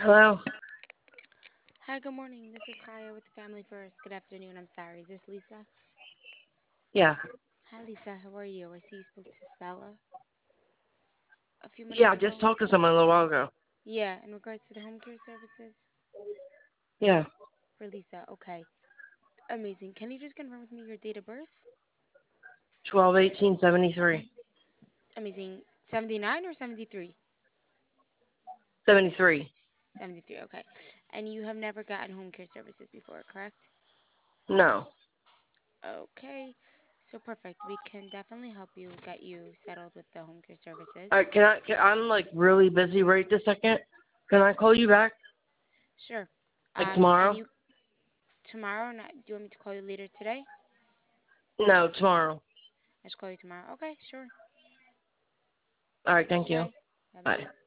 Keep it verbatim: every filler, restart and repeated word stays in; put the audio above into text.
Hello? Hi, good morning. This is Kaya with Family First. Good afternoon. I'm sorry. Is this Lisa? Yeah. Hi, Lisa. How are you? I see you spoke to Stella a few Yeah, minutes I just ago. talked to someone a little while ago. Yeah, in regards to the home care services Yeah. for Lisa. Okay, amazing. Can you just confirm with me your date of birth? Twelve eighteen seventy three. Amazing. seventy-nine or seventy-three? Seventy three. seventy-three, okay. And you have never gotten home care services before, correct? No. Okay, so perfect. We can definitely help you get you settled with the home care services. Alright, can I can, I'm like really busy right this second. Can I call you back? Sure. Like Um, and tomorrow? you tomorrow, not, do you want me to call you later today? No, tomorrow. I just call you tomorrow. Okay, sure. Alright, thank you. Bye-bye. Bye. Bye-bye.